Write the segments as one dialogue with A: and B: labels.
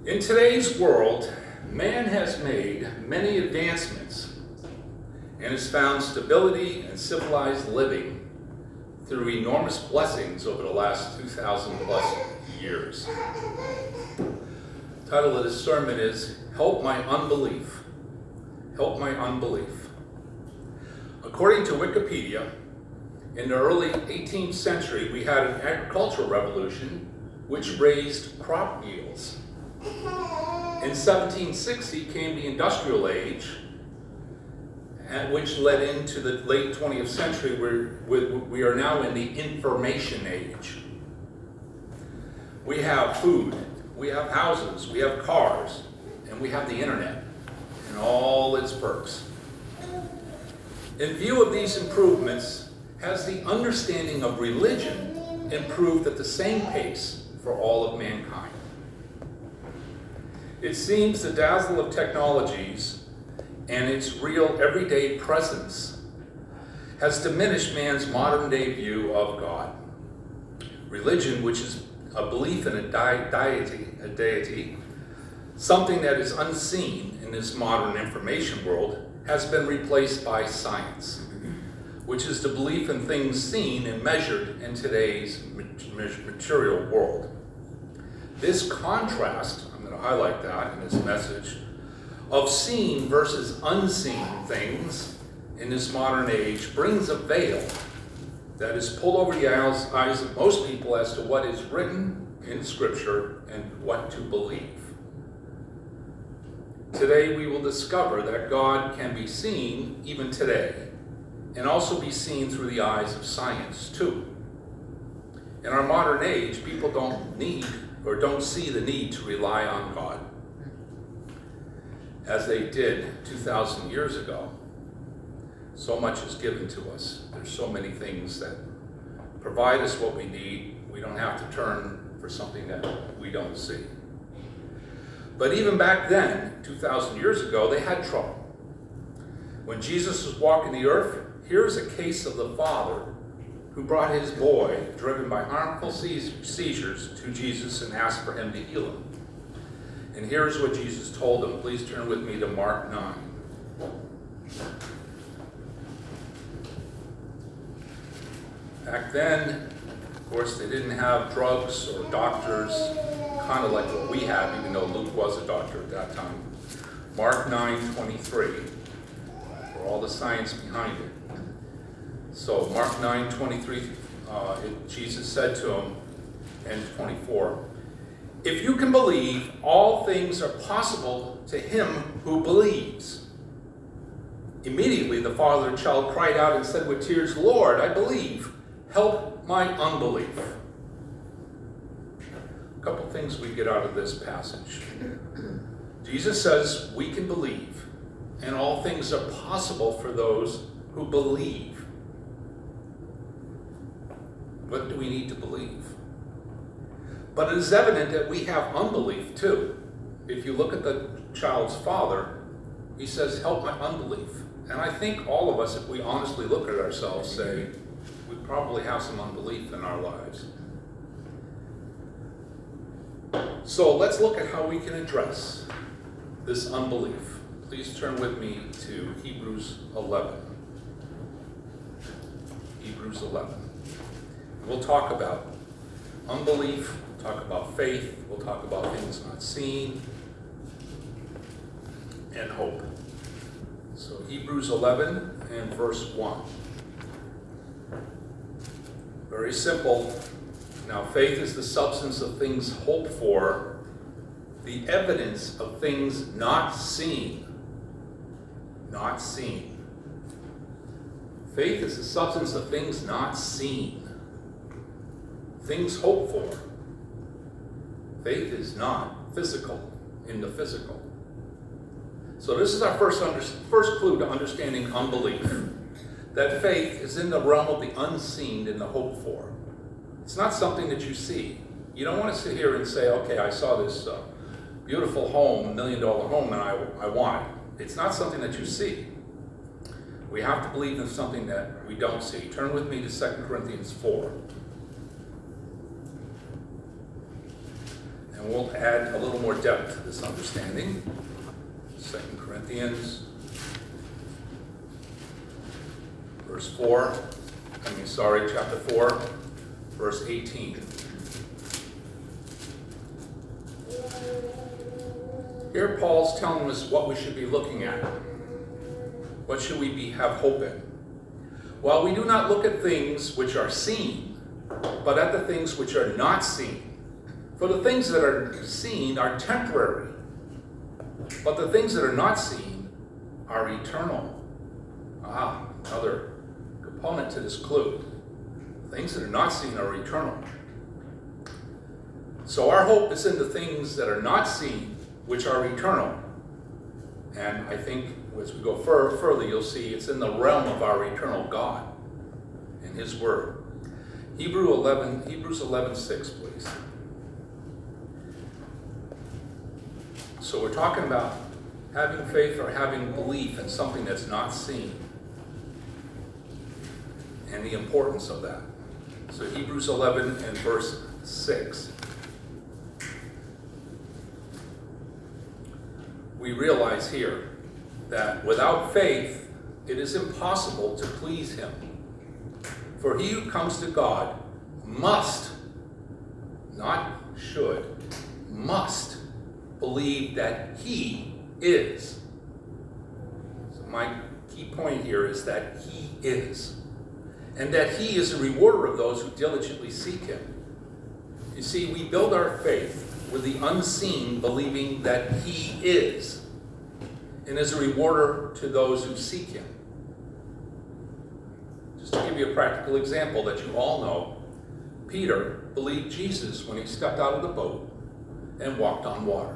A: In today's world, man has made many advancements and has found stability and civilized living through enormous blessings over the last 2,000 plus years. The title of this sermon is Help My Unbelief. Help My Unbelief. According to Wikipedia, in the early 18th century, we had an agricultural revolution which raised crop yields. In 1760 came the industrial age, which led into the late 20th century where we are now in the information age. We have food, we have houses, we have cars, and we have the internet and all its perks. In view of these improvements, has the understanding of religion improved at the same pace for all of mankind? It seems the dazzle of technologies and its real everyday presence has diminished man's modern day view of God. Religion, which is a belief in a deity, something that is unseen in this modern information world, has been replaced by science, which is the belief in things seen and measured in today's material world. This contrast, I'm going to highlight that in this message, of seen versus unseen things in this modern age brings a veil that is pulled over the eyes of most people as to what is written in Scripture and what to believe. Today we will discover that God can be seen even today and also be seen through the eyes of science too. In our modern age, people don't see the need to rely on God as they did 2,000 years ago. So much is given to us. There's so many things that provide us what we need. We don't have to turn for something that we don't see. But even back then, 2,000 years ago, they had trouble. When Jesus was walking the earth, here's a case of the father who brought his boy, driven by harmful seizures, to Jesus and asked for him to heal him. And here's what Jesus told him. Please turn with me to Mark 9. Back then, of course, they didn't have drugs or doctors, kind of like what we have, even though Luke was a doctor at that time. Mark 9:23, for all the science behind it. So Mark 9:23, Jesus said to him, and 24, if you can believe, all things are possible to him who believes. Immediately the father and child cried out and said with tears, Lord, I believe, help my unbelief. A couple things we get out of this passage. Jesus says we can believe, and all things are possible for those who believe. What do we need to believe? But it is evident that we have unbelief too. If you look at the child's father, he says, help my unbelief. And I think all of us, if we honestly look at ourselves, say, we probably have some unbelief in our lives. So let's look at how we can address this unbelief. Please turn with me to Hebrews 11. Hebrews 11. We'll talk about unbelief, we'll talk about faith, we'll talk about things not seen, and hope. So Hebrews 11 and verse 1. Very simple. Now faith is the substance of things hoped for, the evidence of things not seen. Not seen. Faith is the substance of things not seen. Things hoped for. Faith is not physical in the physical. So this is our first clue to understanding unbelief. That faith is in the realm of the unseen and the hoped for. It's not something that you see. You don't want to sit here and say, okay, I saw this beautiful home, $1 million home, and I want it. It's not something that you see. We have to believe in something that we don't see. Turn with me to 2 Corinthians 4. And And we'll add a little more depth to this understanding. 2 Corinthians, chapter 4, verse 18. Here Paul's telling us what we should be looking at. What should we have hope in? While we do not look at things which are seen, but at the things which are not seen. For the things that are seen are temporary, but the things that are not seen are eternal. Another component to this clue. Things that are not seen are eternal. So our hope is in the things that are not seen, which are eternal. And I think as we go further, you'll see it's in the realm of our eternal God and His Word. Hebrews 11:6, please. So we're talking about having faith or having belief in something that's not seen, and the importance of that. So Hebrews 11 and verse 6. We realize here that without faith, it is impossible to please Him. For he who comes to God must, not should, must believe that He is. So my key point here is that He is. And that He is a rewarder of those who diligently seek Him. You see, we build our faith with the unseen, believing that He is, and is a rewarder to those who seek Him. Just to give you a practical example that you all know, Peter believed Jesus when he stepped out of the boat and walked on water,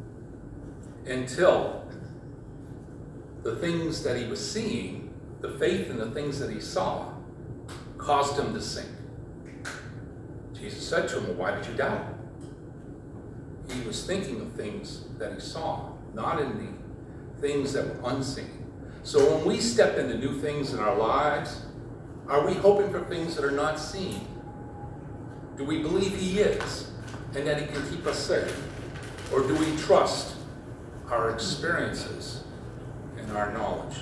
A: until the things that he was seeing, the faith in the things that he saw, caused him to sink. Jesus said to him, "Well, why did you doubt?" He was thinking of things that he saw, not in the things that were unseen. So when we step into new things in our lives, are we hoping for things that are not seen? Do we believe He is and that He can keep us safe? Or do we trust our experiences and our knowledge?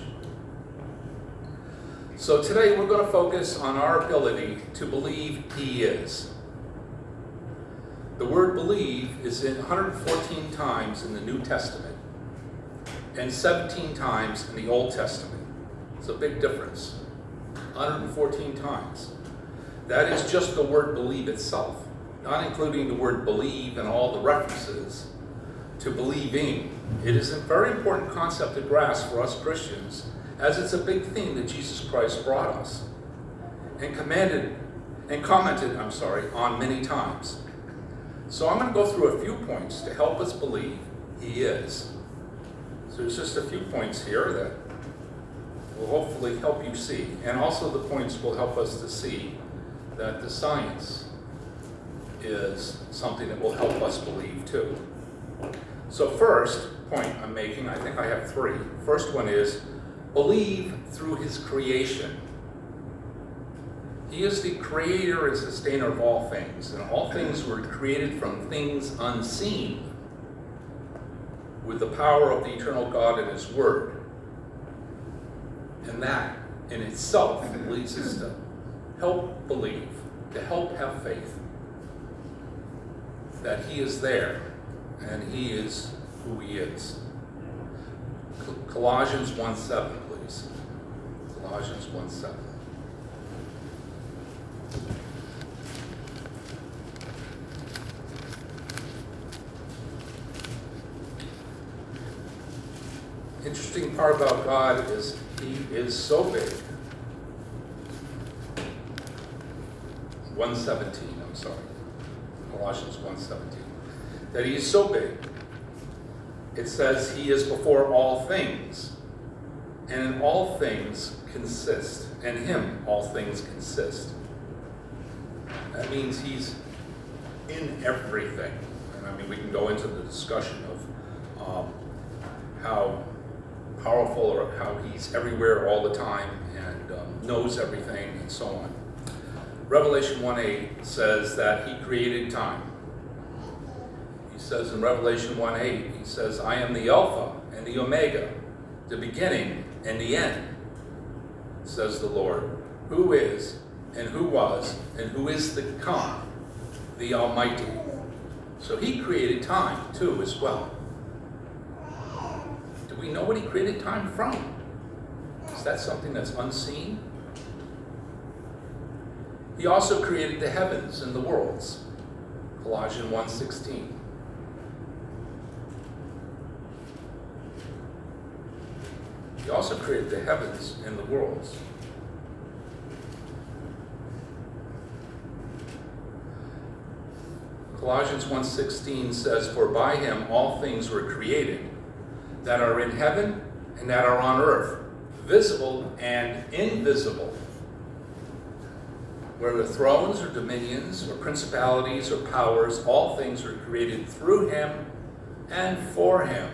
A: So today we're going to focus on our ability to believe He is. The word believe is in 114 times in the New Testament and 17 times in the Old Testament. It's a big difference. 114 times. That is just the word believe itself, not including the word believe and all the references to believing. It is a very important concept to grasp for us Christians, as it's a big thing that Jesus Christ brought us and commented on many times. So I'm going to go through a few points to help us believe He is. So there's just a few points here that will hopefully help you see. And also the points will help us to see that the science is something that will help us believe too. So first point I'm making, I think I have three. First one is believe through His creation. He is the creator and sustainer of all things, and all things were created from things unseen with the power of the eternal God and His Word. And that in itself leads us to help believe, to help have faith that He is there and He is who He is. Colossians 1:7, please. Colossians 1:7. Interesting part about God is He is so big. 1:17, I'm sorry. Colossians 1:17. That He is so big. It says He is before all things, and in all things consist, and Him all things consist. That means He's in everything. And I mean, we can go into the discussion of how powerful or how He's everywhere all the time and knows everything and so on. Revelation 1:8 says that He created time. says in Revelation 1:8, he says, I am the Alpha and the Omega, the beginning and the end, says the Lord, who is and who was and who is to come, the Almighty. So he created time too as well. Do we know what he created time from? Is that something that's unseen? He also created the heavens and the worlds. Colossians 1:16. He also created the heavens and the worlds. Colossians 1:16 says, for by him all things were created, that are in heaven and that are on earth, visible and invisible. Whether thrones or dominions or principalities or powers, all things were created through him and for him.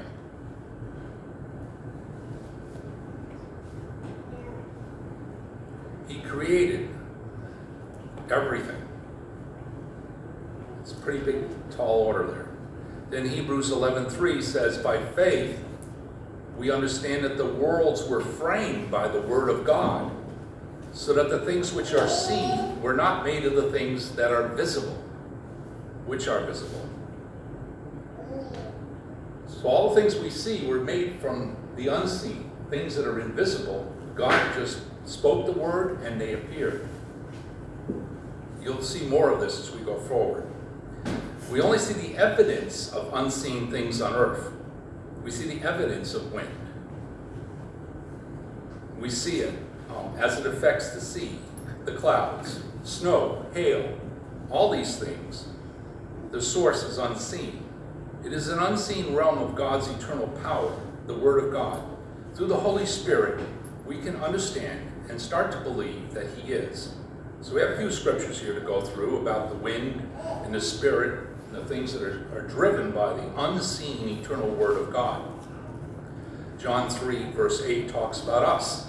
A: He created everything. It's a pretty big, tall order there. Then Hebrews 11:3 says, by faith, we understand that the worlds were framed by the word of God, so that the things which are seen were not made of the things that are visible, which are visible. So all the things we see were made from the unseen, things that are invisible. God just spoke the word and they appeared. You'll see more of this as we go forward. We only see the evidence of unseen things on earth. We see the evidence of wind. We see it as it affects the sea, the clouds, snow, hail, all these things. The source is unseen. It is an unseen realm of God's eternal power, the Word of God. Through the Holy Spirit, we can understand and start to believe that He is. So we have a few scriptures here to go through about the wind and the Spirit and the things that are driven by the unseen eternal Word of God. John 3, verse 8 talks about us,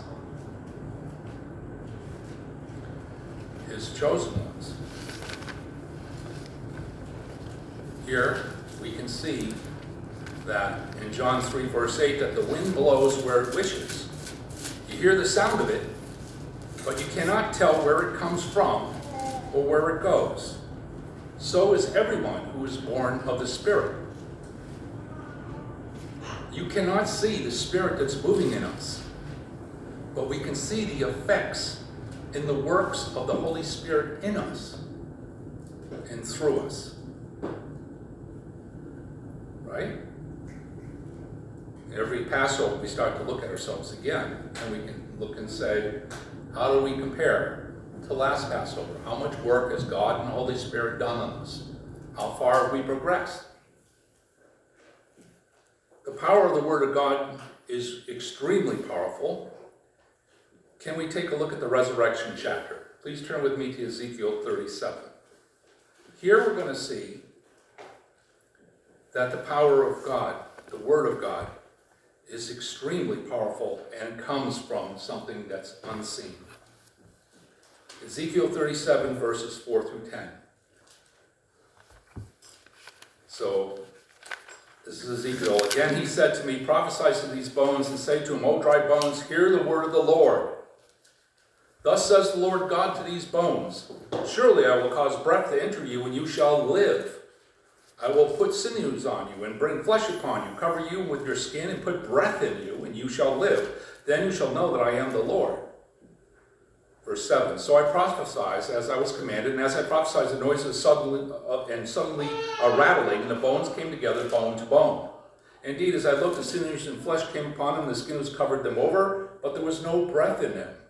A: His chosen ones. Here we can see that in John 3, verse 8, that the wind blows where it wishes. You hear the sound of it, but you cannot tell where it comes from or where it goes. So is everyone who is born of the Spirit. You cannot see the Spirit that's moving in us, but we can see the effects in the works of the Holy Spirit in us and through us. Right? Every Passover, we start to look at ourselves again, and we can look and say, how do we compare to last Passover? How much work has God and the Holy Spirit done on us? How far have we progressed? The power of the Word of God is extremely powerful. Can we take a look at the resurrection chapter? Please turn with me to Ezekiel 37. Here we're going to see that the power of God, the Word of God, is extremely powerful and comes from something that's unseen. Ezekiel 37, verses 4 through 10. So, this is Ezekiel. Again, he said to me, prophesy to these bones and say to them, O dry bones, hear the word of the Lord. Thus says the Lord God to these bones, surely I will cause breath to enter you, and you shall live. I will put sinews on you and bring flesh upon you, cover you with your skin and put breath in you, and you shall live. Then you shall know that I am the Lord. Verse 7, so I prophesied as I was commanded, and as I prophesied, the noise was suddenly a rattling, and the bones came together, bone to bone. Indeed, as I looked, the sinews and flesh came upon them, the skin was covered them over, but there was no breath in them.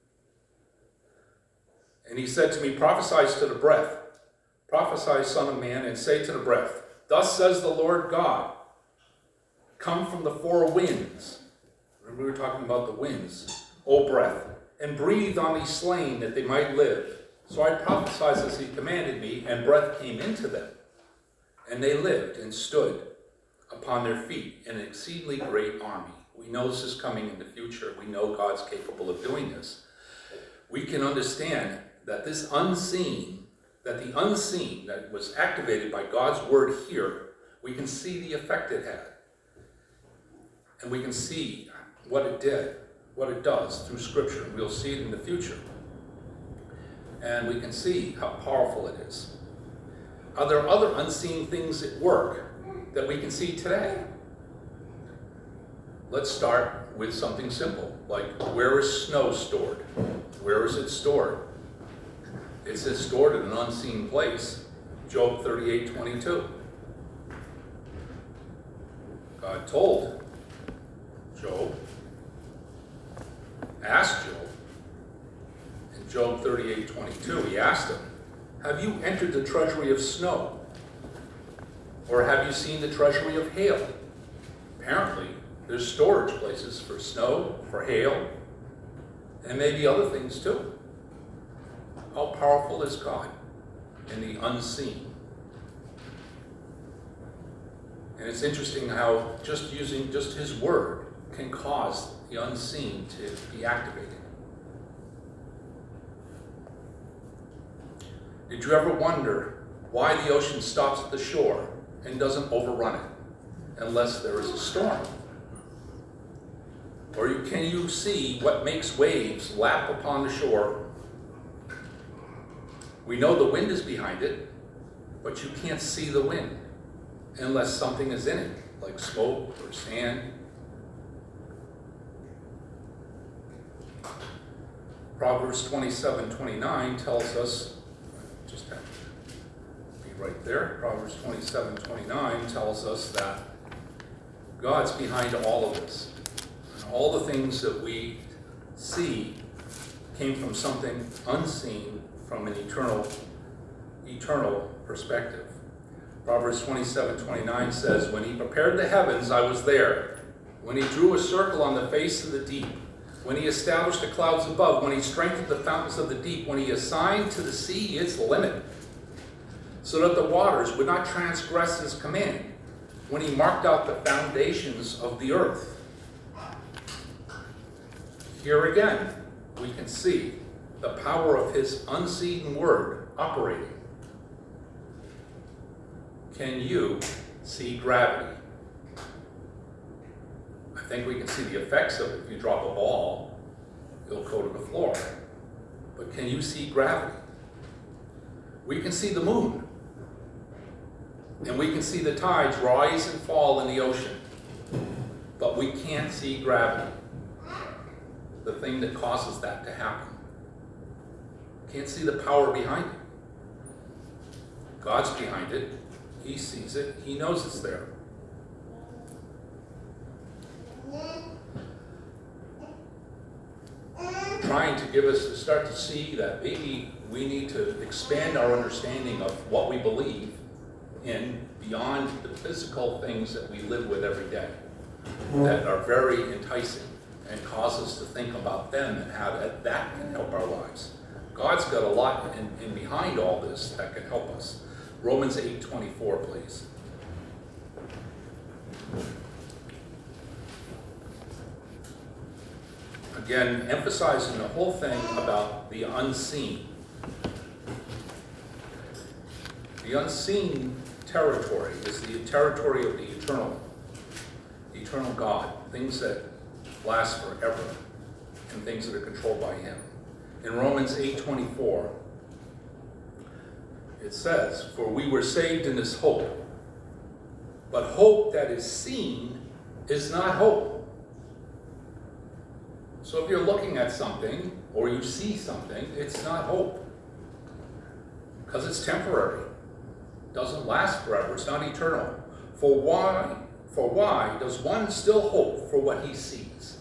A: And he said to me, prophesy to the breath. Prophesy, son of man, and say to the breath, thus says the Lord God, come from the four winds. Remember we were talking about the winds. O breath, and breathe on these slain that they might live. So I prophesied as he commanded me, and breath came into them. And they lived and stood upon their feet, an exceedingly great army. We know this is coming in the future. We know God's capable of doing this. We can understand that the unseen that was activated by God's word here, We can see the effect it had. And we can see what it did, what it does through Scripture. We'll see it in the future. And we can see how powerful it is. Are there other unseen things at work that we can see today? Let's start with something simple, like where is snow stored? Where is it stored? It says stored in an unseen place. Job 38:22. God told Job, asked Job, in Job 38:22, he asked him, have you entered the treasury of snow? Or have you seen the treasury of hail? Apparently, there's storage places for snow, for hail, and maybe other things too. How powerful is God in the unseen? And it's interesting how just using just his word can cause the unseen to be activated. Did you ever wonder why the ocean stops at the shore and doesn't overrun it unless there is a storm? Or can you see what makes waves lap upon the shore? We know the wind is behind it, but you can't see the wind unless something is in it, like smoke or sand. Proverbs 27:29 tells us, just have to be right there, Proverbs 27:29 tells us that God's behind all of this. And all the things that we see came from something unseen, from an eternal perspective. Proverbs 27:29 says, when he prepared the heavens, I was there. When he drew a circle on the face of the deep, when he established the clouds above, when he strengthened the fountains of the deep, when he assigned to the sea its limit, so that the waters would not transgress his command, when he marked out the foundations of the earth. Here again, we can see the power of his unseen word operating. Can you see gravity? I think we can see the effects of it. If you drop a ball, it'll go to the floor. But can you see gravity? We can see the moon. And we can see the tides rise and fall in the ocean. But we can't see gravity, the thing that causes that to happen. Can't see the power behind it. God's behind it. He sees it. He knows it's there. Trying to give us to start to see that maybe we need to expand our understanding of what we believe in beyond the physical things that we live with every day that are very enticing and cause us to think about them and how that can help our lives. God's got a lot in behind all this that can help us. Romans 8:24, please. Again, emphasizing the whole thing about the unseen. The unseen territory is the territory of the eternal God, things that last forever, and things that are controlled by him. In Romans 8:24, it says, for we were saved in this hope, but hope that is seen is not hope. So if you're looking at something, or you see something, it's not hope. Because it's temporary. It doesn't last forever. It's not eternal. For why does one still hope for what he sees?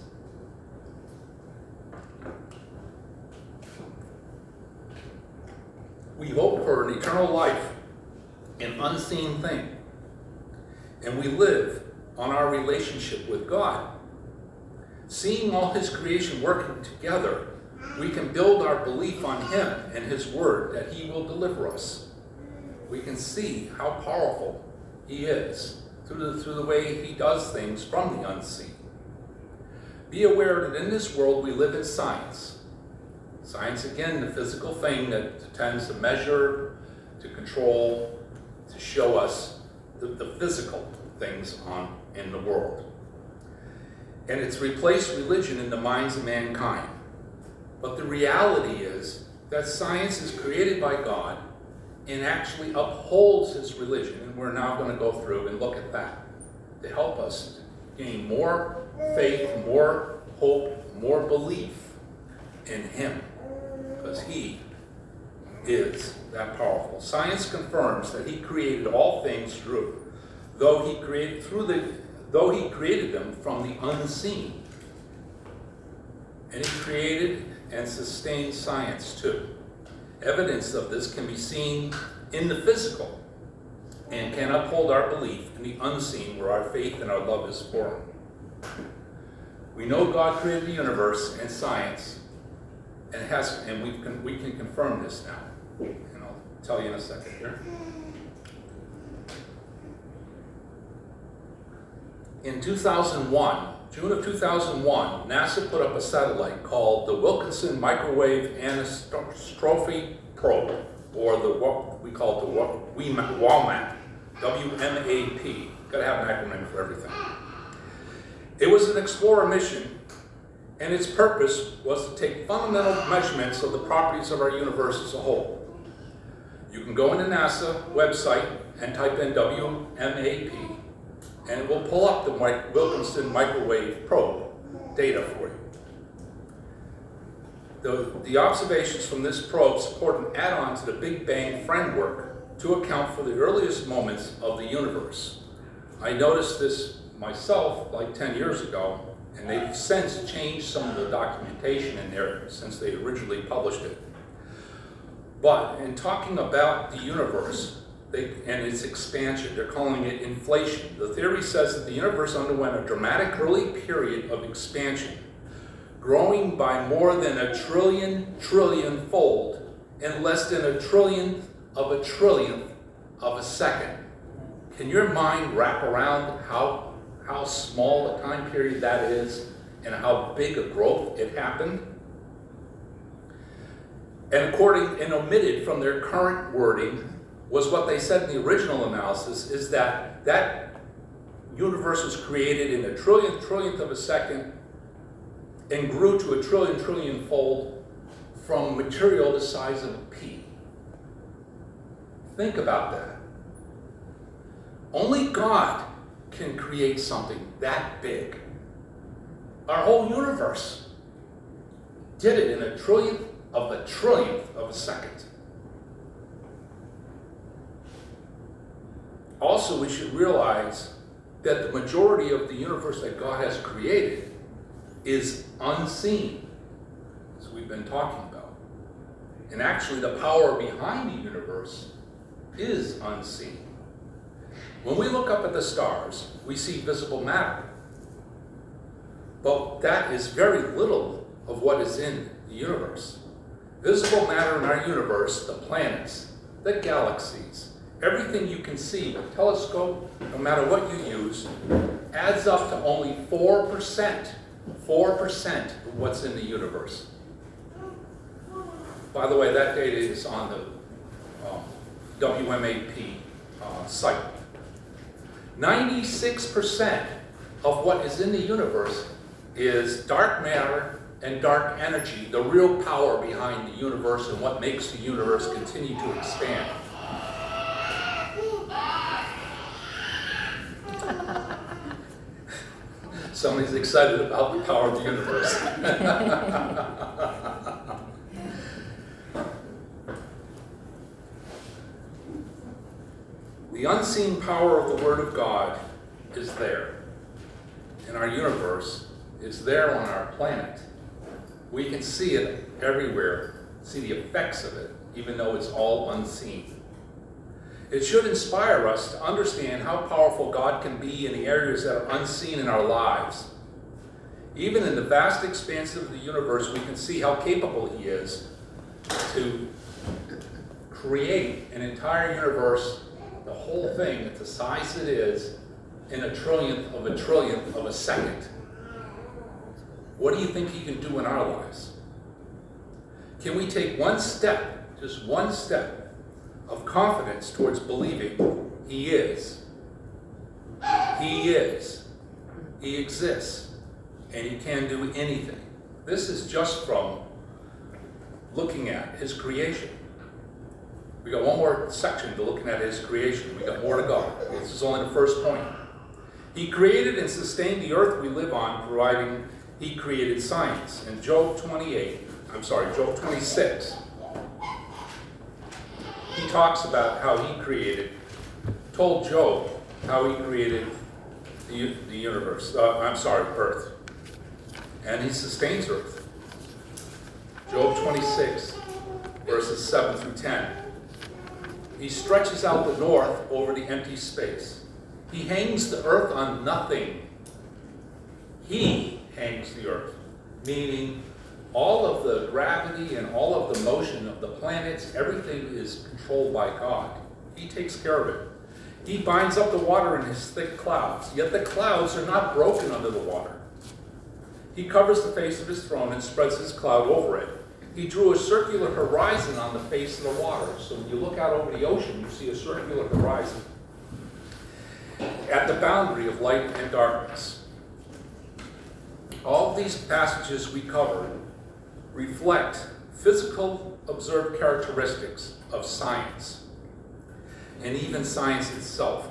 A: We hope for an eternal life, an unseen thing. And we live on our relationship with God. Seeing all his creation working together, we can build our belief on him and his word that he will deliver us. We can see how powerful he is through the way he does things from the unseen. Be aware that in this world we live in science. Science, again, the physical thing that tends to measure, to control, to show us the physical things in the world. And it's replaced religion in the minds of mankind. But the reality is that science is created by God and actually upholds his religion. And we're now going to go through and look at that to help us gain more faith, more hope, more belief in him, because he is that powerful. Science confirms that he created all things though he created them from the unseen. And he created and sustained science too. Evidence of this can be seen in the physical and can uphold our belief in the unseen, where our faith and our love is formed. We know God created the universe and science, and we can confirm this now. And I'll tell you in a second here. In 2001, June of 2001, NASA put up a satellite called the Wilkinson Microwave Anisotropy Probe, or what we call the WMAP, W-M-A-P. Got to have an acronym for everything. It was an Explorer mission, and its purpose was to take fundamental measurements of the properties of our universe as a whole. You can go into NASA website and type in WMAP, and it will pull up the Wilkinson Microwave Probe data for you. The observations from this probe support an add-on to the Big Bang framework to account for the earliest moments of the universe. I noticed this myself like 10 years ago, and they've since changed some of the documentation in there since they originally published it. But in talking about the universe and its expansion, they're calling it inflation. The theory says that the universe underwent a dramatic early period of expansion, growing by more than a trillion fold in less than a trillionth of a second. Can your mind wrap around how small a time period that is and how big a growth it happened? And omitted from their current wording was what they said in the original analysis, is that universe was created in a trillionth of a second and grew to a trillion fold from material the size of a pea. Think about that. Only God can create something that big. Our whole universe did it in a trillionth of a second. Also, we should realize that the majority of the universe that God has created is unseen, as we've been talking about. And actually, the power behind the universe is unseen. When we look up at the stars, we see visible matter. But that is very little of what is in the universe. Visible matter in our universe, the planets, the galaxies, everything you can see with a telescope, no matter what you use, adds up to only 4% of what's in the universe. By the way, that data is on the WMAP site. 96% of what is in the universe is dark matter and dark energy, the real power behind the universe and what makes the universe continue to expand. Somebody's excited about the power of the universe. The unseen power of the Word of God is there in our universe. It's there on our planet. We can see it everywhere, see the effects of it, even though it's all unseen. It should inspire us to understand how powerful God can be in the areas that are unseen in our lives. Even in the vast expanse of the universe, we can see how capable He is to create an entire universe, the whole thing at the size it is, in a trillionth of a second. What do you think He can do in our lives? Can we take one step, just one step, of confidence towards believing He is He is. He exists. And he can do anything. This is just from looking at his creation. We got one more section to looking at his creation. We got more to go. This is only the first point. He created and sustained the earth we live on, providing he created science. In Job 26, he talks about how he told Job how he created the universe, earth. And he sustains earth. Job 26, verses 7 through 10. He stretches out the north over the empty space. He hangs the earth on nothing. He hangs the earth, meaning all of the gravity and all of the motion of the planets, everything is controlled by God. He takes care of it. He binds up the water in his thick clouds, yet the clouds are not broken under the water. He covers the face of his throne and spreads his cloud over it. He drew a circular horizon on the face of the water. So when you look out over the ocean, you see a circular horizon at the boundary of light and darkness. All these passages we covered reflect physical observed characteristics of science, and even science itself.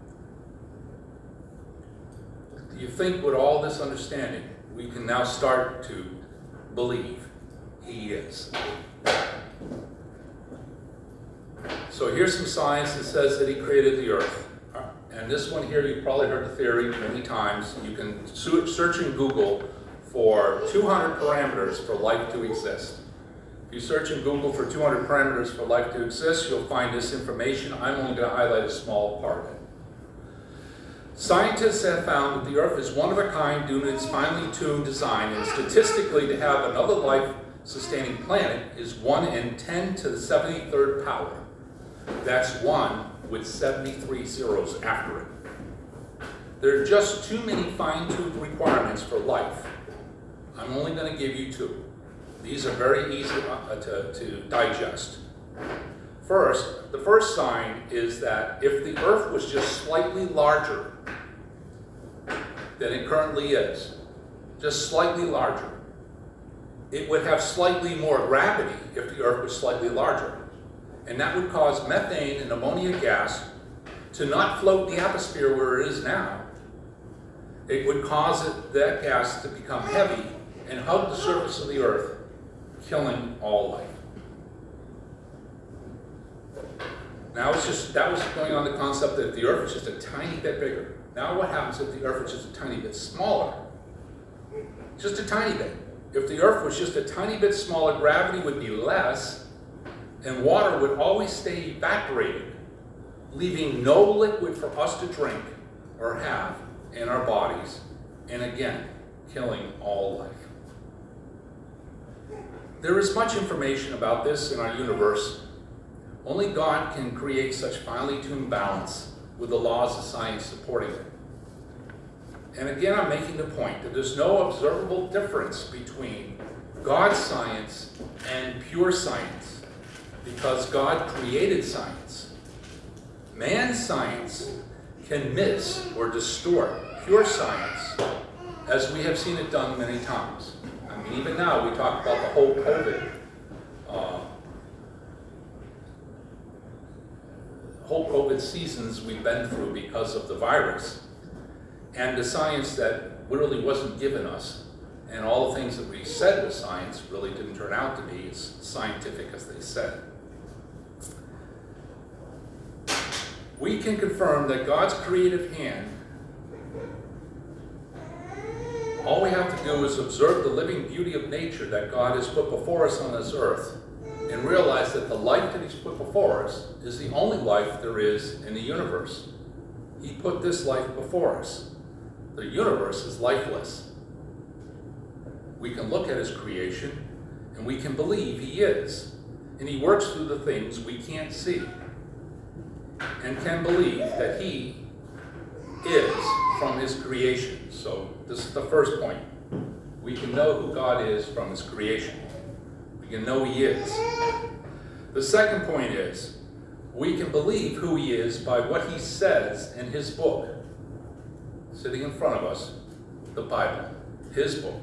A: Do you think with all this understanding, we can now start to believe he is? So here's some science that says that he created the earth. And this one here, you've probably heard the theory many times. You can search in Google for 200 parameters for life to exist. If you search in Google for 200 parameters for life to exist, you'll find this information. I'm only going to highlight a small part of it. Scientists have found that the earth is one of a kind due to its finely tuned design, and statistically to have another life-sustaining planet is 1 in 10 to the 73rd power. That's 1 with 73 zeros after it. There are just too many fine-tuned requirements for life. I'm only going to give you 2. These are very easy to digest. First, the first sign is that if the earth was just slightly larger than it currently is, just slightly larger, it would have slightly more gravity if the earth was slightly larger. And that would cause methane and ammonia gas to not float in the atmosphere where it is now. It would cause that gas to become heavy and hug the surface of the earth, killing all life. Now that was going on the concept that if the earth was just a tiny bit bigger. Now what happens if the earth was just a tiny bit smaller? Just a tiny bit. If the earth was just a tiny bit smaller, gravity would be less, and water would always stay evaporated, leaving no liquid for us to drink or have in our bodies, and again, killing all life. There is much information about this in our universe. Only God can create such finely tuned balance with the laws of science supporting it. And again, I'm making the point that there's no observable difference between God's science and pure science, because God created science. Man's science can miss or distort pure science, as we have seen it done many times. I mean, even now we talk about the whole COVID seasons we've been through because of the virus, and the science that really wasn't given us, and all the things that we said was science really didn't turn out to be as scientific as they said. We can confirm that God's creative hand, all we have to do is observe the living beauty of nature that God has put before us on this earth, and realize that the life that he's put before us is the only life there is in the universe. He put this life before us. The universe is lifeless. We can look at his creation, and we can believe he is, and he works through the things we can't see, and can believe that he is from his creation. So this is the first point. We can know who God is from his creation. We can know he is. The second point is, we can believe who he is by what he says in his book. sitting in front of us, the Bible, his book.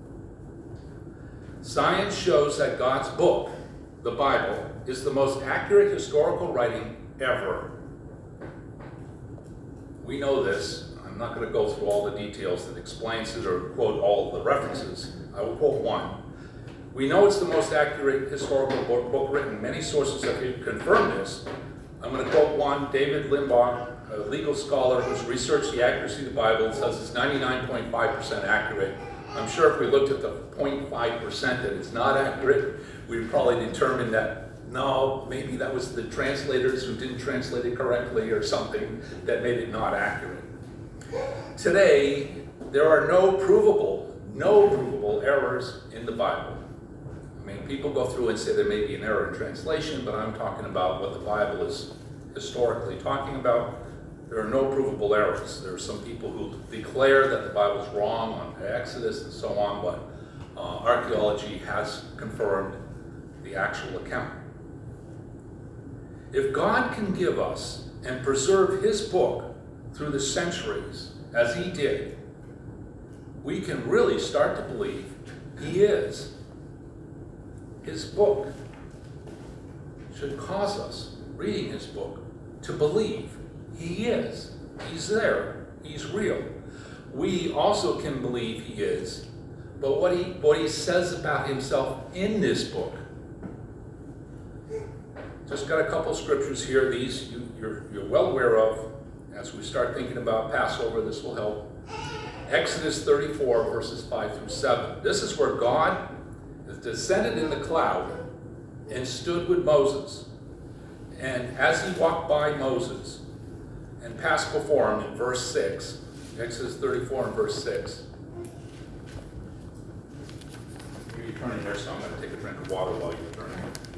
A: Science shows that God's book, the Bible, is the most accurate historical writing ever. We know this. I'm not going to go through all the details that explains it or quote all the references. I will quote one. We know it's the most accurate historical book written. Many sources have confirmed this. I'm going to quote one, David Limbach, a legal scholar who's researched the accuracy of the Bible, says it's 99.5% accurate. I'm sure if we looked at the 0.5% that it's not accurate, we'd probably determine that no, maybe that was the translators who didn't translate it correctly or something that made it not accurate. Today, there are no provable errors in the Bible. I mean, people go through and say there may be an error in translation, but I'm talking about what the Bible is historically talking about. There are no provable errors. There are some people who declare that the Bible is wrong on Exodus and so on, but archaeology has confirmed the actual account. If God can give us and preserve his book through the centuries, as he did, we can really start to believe he is. His book should cause us, reading his book, to believe he is. He's there. He's real. We also can believe he is, but what he says about himself in this book. Just got a couple scriptures here. These you're well aware of. As we start thinking about Passover, this will help. Exodus 34, verses 5 through 7. This is where God descended in the cloud and stood with Moses. And as he walked by Moses and passed before him in verse 6, Exodus 34 and verse 6. You're turning there, so I'm going to take a drink of water while you're turning.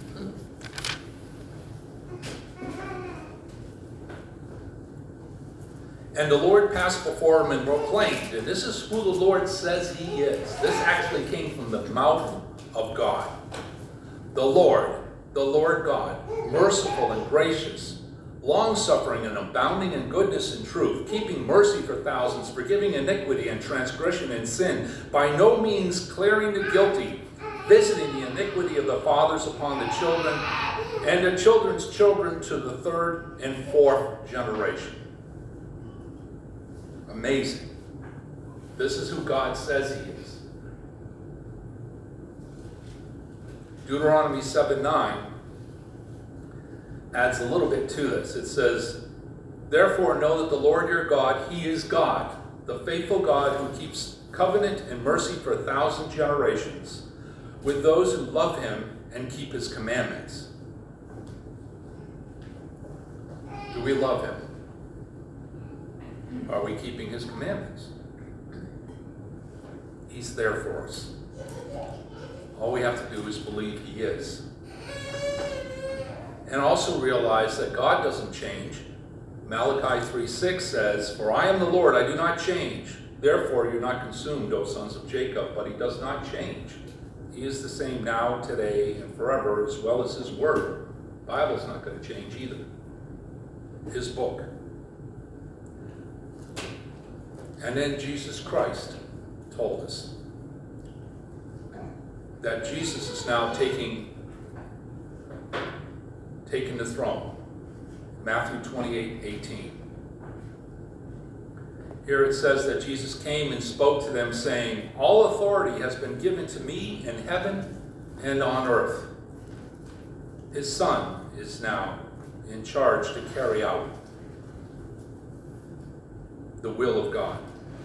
A: And the Lord passed before him and proclaimed, and this is who the Lord says he is. This actually came from the mouth of God. The Lord God, merciful and gracious, long-suffering and abounding in goodness and truth, keeping mercy for thousands, forgiving iniquity and transgression and sin, by no means clearing the guilty, visiting the iniquity of the fathers upon the children, and the children's children to the third and fourth generation. Amazing. This is who God says he is. Deuteronomy 7:9 adds a little bit to this. It says, therefore know that the Lord your God, he is God, the faithful God who keeps covenant and mercy for 1,000 generations with those who love him and keep his commandments. Do we love him? Are we keeping his commandments? He's there for us. All we have to do is believe he is. And also realize that God doesn't change. Malachi 3:6 says, for I am the Lord, I do not change. Therefore you're not consumed, O sons of Jacob. But he does not change. He is the same now, today, and forever, as well as his word. The Bible's not going to change either. His book. And then Jesus Christ told us that Jesus is now taking the throne. Matthew 28:18. Here it says that Jesus came and spoke to them, saying, all authority has been given to me in heaven and on earth. His Son is now in charge to carry out the will of God.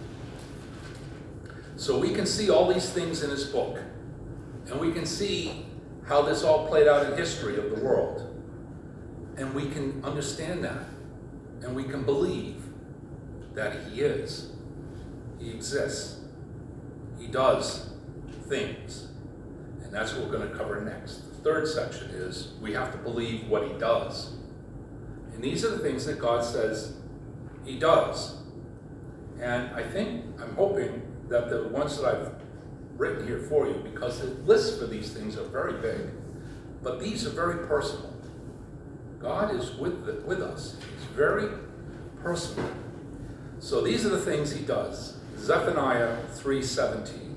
A: So we can see all these things in his book, and we can see how this all played out in history of the world. And we can understand that, and we can believe that he is. He exists. He does things. And that's what we're going to cover next. The third section is we have to believe what he does. And these are the things that God says he does. And I'm hoping that the ones that I've written here for you, because the lists for these things are very big, but these are very personal. God is with us. He's very personal. So these are the things he does. Zephaniah 3:17.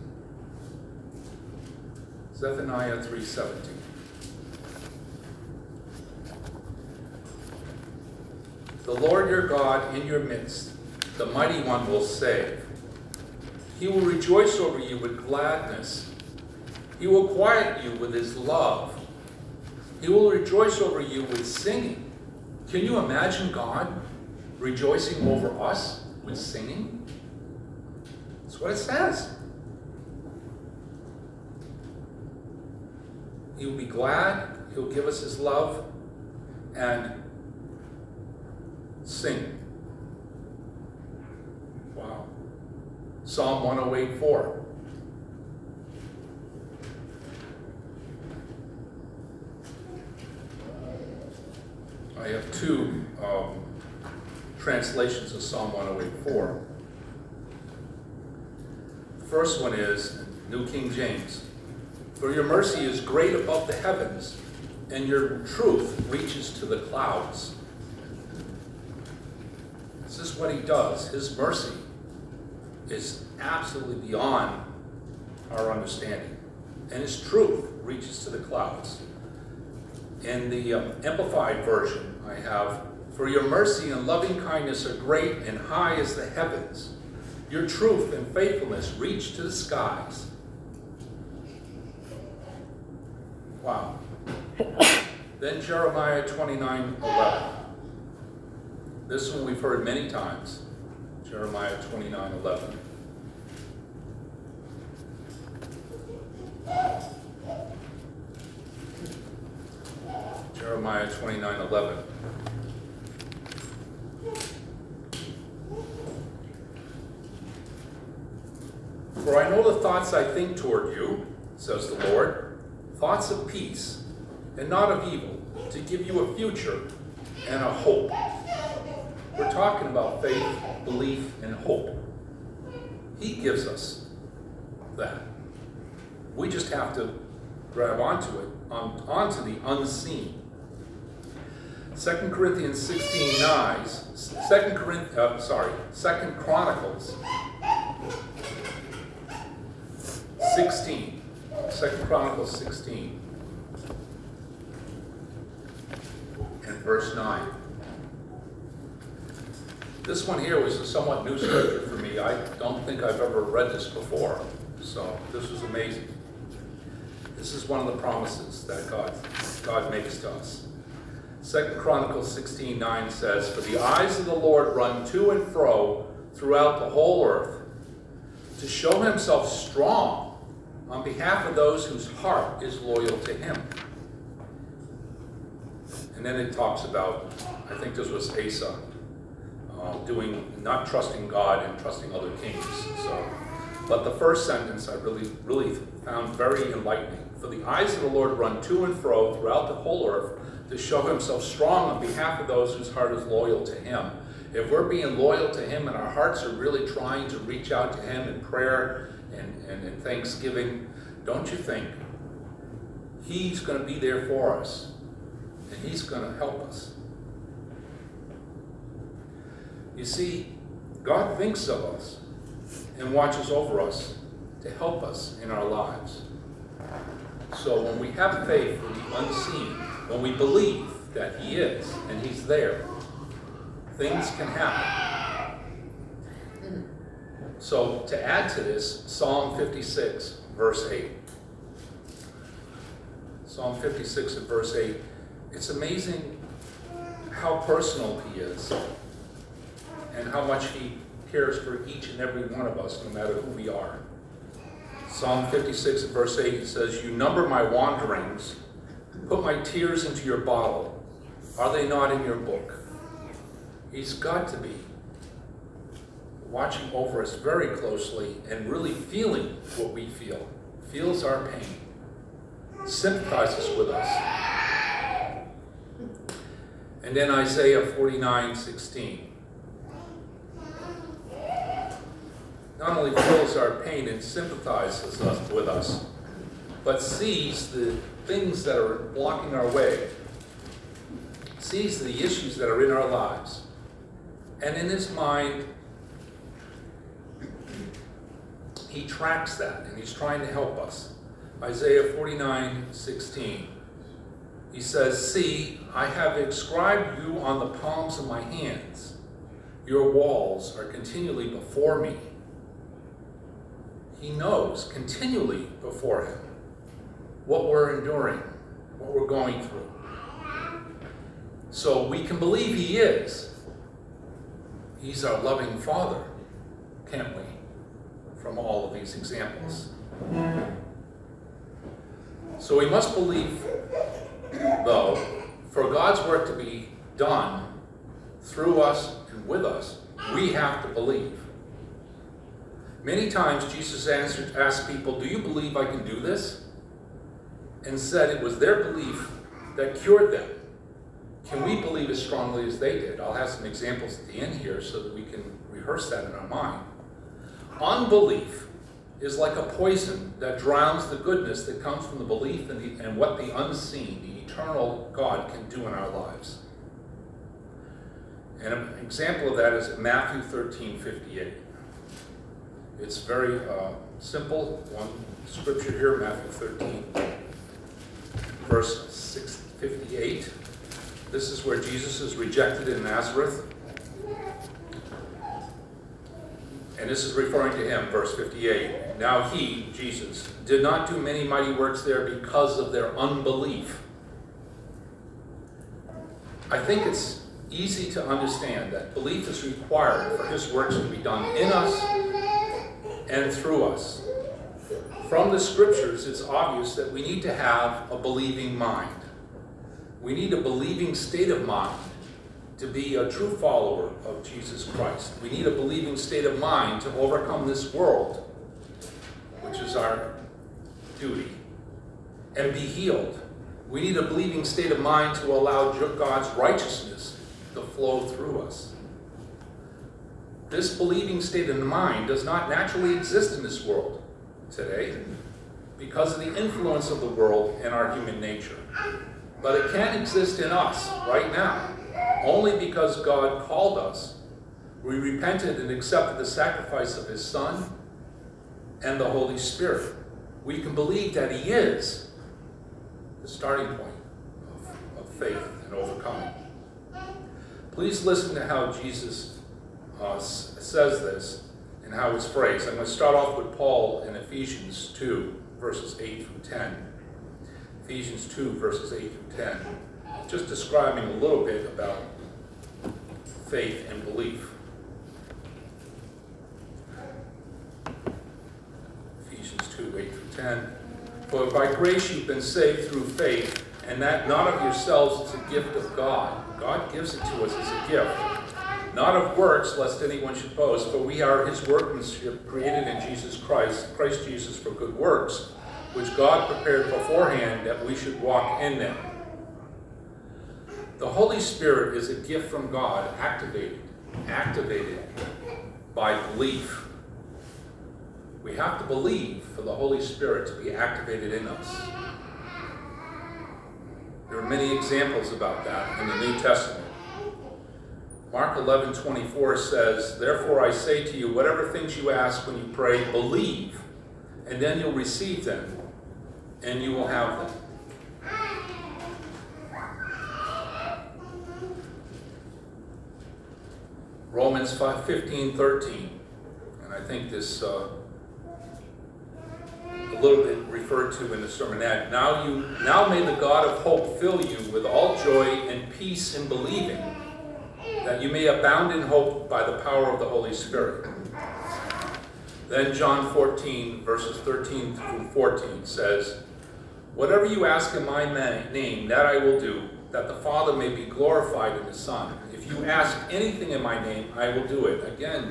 A: Zephaniah 3:17. The Lord your God in your midst, the mighty one, will save. He will rejoice over you with gladness. He will quiet you with his love. He will rejoice over you with singing. Can you imagine God rejoicing over us with singing? That's what it says. He will be glad. He'll give us his love and sing. Wow. Psalm 108:4. I have two translations of Psalm 108:4. The first one is New King James. For your mercy is great above the heavens, and your truth reaches to the clouds. This is what he does. His mercy is absolutely beyond our understanding, and his truth reaches to the clouds. In the Amplified version, I have, for your mercy and loving kindness are great and high as the heavens. Your truth and faithfulness reach to the skies. Wow. Then Jeremiah 29:11. This one we've heard many times. Jeremiah 29:11. Jeremiah 29:11. For I know the thoughts I think toward you, says the Lord, thoughts of peace and not of evil, to give you a future and a hope. We're talking about faith, belief, and hope. He gives us that. We just have to grab onto it, onto the unseen. 2 Corinthians 16:9, 2 Chronicles 16. 2 Chronicles 16 and verse 9. This one here was a somewhat new scripture for me. I don't think I've ever read this before, so this was amazing. This is one of the promises that God makes to us. 2 Chronicles 16:9 says, for the eyes of the Lord run to and fro throughout the whole earth, to show himself strong on behalf of those whose heart is loyal to him. And then it talks about, I think this was Asa, not trusting God and trusting other kings. But the first sentence I really found very enlightening. For the eyes of the Lord run to and fro throughout the whole earth, to show himself strong on behalf of those whose heart is loyal to him. If we're being loyal to him and our hearts are really trying to reach out to him in prayer and in thanksgiving, don't you think he's going to be there for us and he's going to help us? You see, God thinks of us and watches over us to help us in our lives. So when we have faith in the unseen, when we believe that he is and he's there, things can happen. So to add to this, Psalm 56, verse 8. Psalm 56 and verse 8. It's amazing how personal he is and how much he cares for each and every one of us, no matter who we are. Psalm 56 and verse 8, it says, you number my wanderings, put my tears into your bottle. Are they not in your book? He's got to be watching over us very closely and really feeling what we feel, feels our pain, sympathizes with us. And then Isaiah 49:16. Not only feels our pain and sympathizes with us, but sees the things that are blocking our way, sees the issues that are in our lives, and in his mind he tracks that, and he's trying to help us. Isaiah 49:16. He says, "See, I have inscribed you on the palms of my hands. Your walls are continually before me." He knows continually before him what we're enduring, what we're going through. So we can believe he is. He's our loving Father, can't we? From all of these examples. So we must believe, though, for God's work to be done through us and with us, we have to believe. Many times Jesus asked people, "Do you believe I can do this?" And said it was their belief that cured them. Can we believe as strongly as they did? I'll have some examples at the end here so that we can rehearse that in our mind. Unbelief is like a poison that drowns the goodness that comes from the belief and what the unseen, the eternal God can do in our lives. And an example of that is Matthew 13:58. It's very simple. One scripture here, Matthew 13, verse 58. This is where Jesus is rejected in Nazareth. And this is referring to him, verse 58. "Now he," Jesus, "did not do many mighty works there because of their unbelief." I think it's easy to understand that belief is required for his works to be done in us and through us. From the scriptures, it's obvious that we need to have a believing mind. We need a believing state of mind to be a true follower of Jesus Christ. We need a believing state of mind to overcome this world, which is our duty, and be healed. We need a believing state of mind to allow God's righteousness to flow through us. This believing state of mind does not naturally exist in this world today because of the influence of the world and our human nature. But it can exist in us right now, only because God called us. We repented and accepted the sacrifice of his Son and the Holy Spirit. We can believe that he is the starting point of faith and overcoming. Please listen to how Jesus says this and how it's phrased. I'm going to start off with Paul in Ephesians 2, verses 8 through 10. Ephesians 2, verses 8 through 10. Just describing a little bit about faith and belief. Ephesians 2, 8 through 10. "For by grace you've been saved through faith, and that not of yourselves is a gift of God." God gives it to us as a gift. "Not of works, lest anyone should boast, for we are his workmanship, created in Jesus Christ Jesus for good works, which God prepared beforehand that we should walk in them." The Holy Spirit is a gift from God, activated by belief. We have to believe for the Holy Spirit to be activated in us. There are many examples about that in the New Testament. Mark 11:24 says, "Therefore I say to you, whatever things you ask when you pray, believe, and then you'll receive them, and you will have them." Romans 15:13, and I think this a little bit referred to in the sermonette. Now may the God of hope fill you with all joy and peace in believing, that you may abound in hope by the power of the Holy Spirit. Then John 14, verses 13 through 14 says, "Whatever you ask in my name, that I will do, that the Father may be glorified in the Son. If you ask anything in my name, I will do it." Again,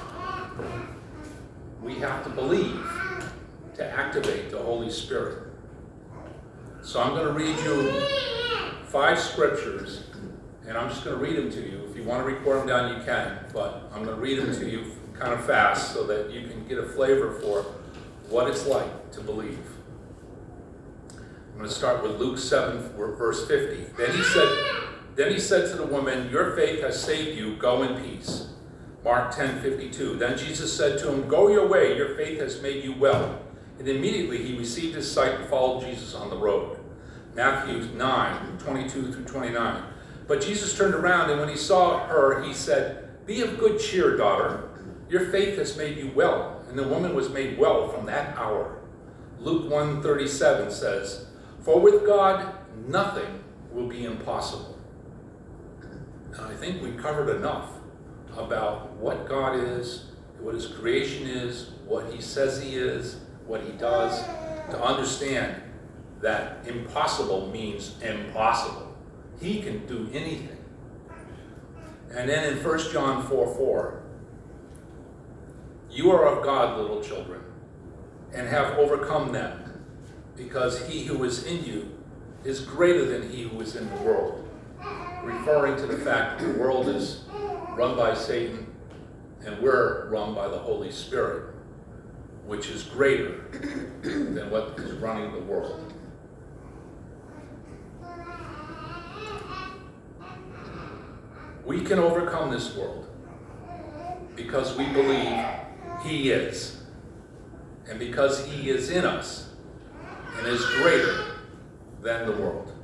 A: we have to believe to activate the Holy Spirit. So I'm going to read you 5 scriptures, and I'm just going to read them to you. If you want to record them down, you can, but I'm going to read them to you kind of fast so that you can get a flavor for what it's like to believe. I'm going to start with Luke 7, verse 50. Then he said to the woman, "Your faith has saved you. Go in peace." Mark 10:52. Then Jesus said to him, "Go your way, your faith has made you well." And immediately he received his sight and followed Jesus on the road. Matthew 9:22 through 29. But Jesus turned around, and when he saw her, he said, "Be of good cheer, daughter. Your faith has made you well." And the woman was made well from that hour. Luke 1:37 says, "For with God nothing will be impossible." And I think we covered enough about what God is, what his creation is, what he says he is, what he does, to understand that impossible means impossible. He can do anything. And then in 1 John 4:4, "You are of God, little children, and have overcome them, because he who is in you is greater than he who is in the world," referring to the fact that the world is run by Satan and we're run by the Holy Spirit, which is greater than what is running the world. We can overcome this world because we believe he is, and because he is in us and is greater than the world.